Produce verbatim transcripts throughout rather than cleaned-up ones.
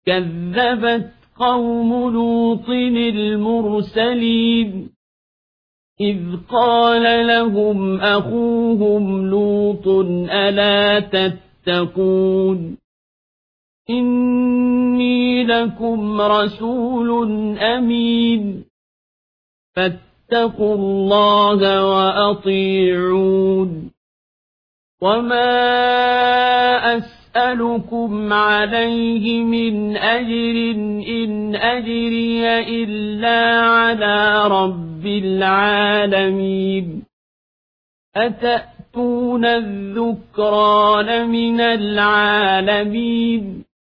كذبت قوم لوط المرسلين إذ قال لهم أخوهم لوط ألا تتقون إني لكم رسول أمين فاتقوا الله وأطيعون وما أسألكم عليه من أجر إن أجري إلا على رب العالمين أتأتون الذكران من العالمين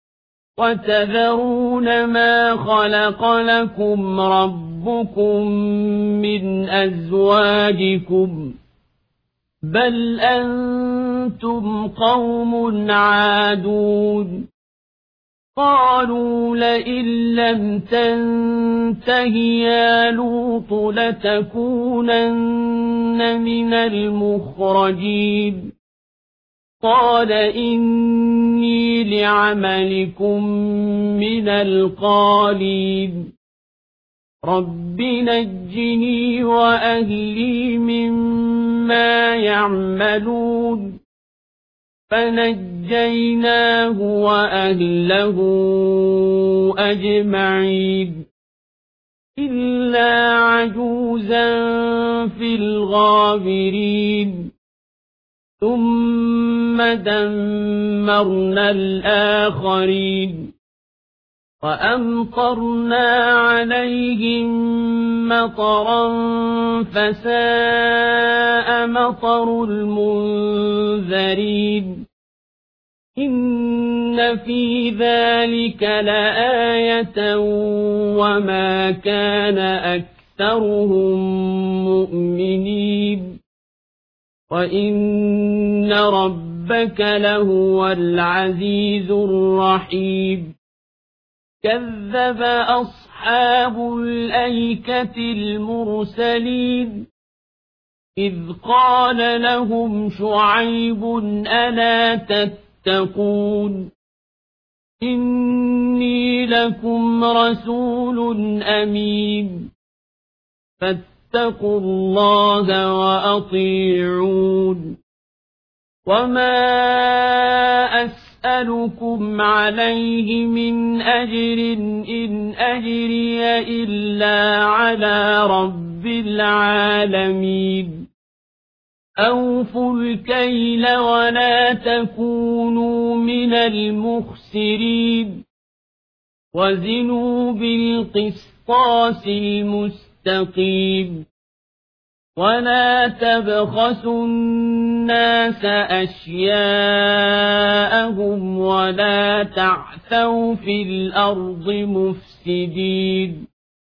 وتذرون ما خلق لكم ربكم من أزواجكم بل أنتم قوم عادون قالوا لئن لم تنته يا لوط لتكونن من المخرجين قال إني لعملكم من القالين رب نجني وأهلي مما يعملون فنجيناه وأهله أجمعين إلا عجوزا في الغابرين ثم دمرنا الآخرين وأمطرنا عليهم مطرا فساء مطر المنذرين إن في ذلك لآية وما كان أكثرهم مؤمنين وإن ربك لهو العزيز الرحيم كذب أصحاب الأيكة المرسلين إذ قال لهم شعيب ألا تتقون إني لكم رسول أمين فاتقوا الله وأطيعون وما أسألكم عليه من أجر إن أجري إلا على رب العالمين أوفوا الكيل ولا تكونوا من المخسرين وزنوا بالقسطاس المستقيم ولا تبخسوا الناس أشياءهم ولا تعثوا في الأرض مفسدين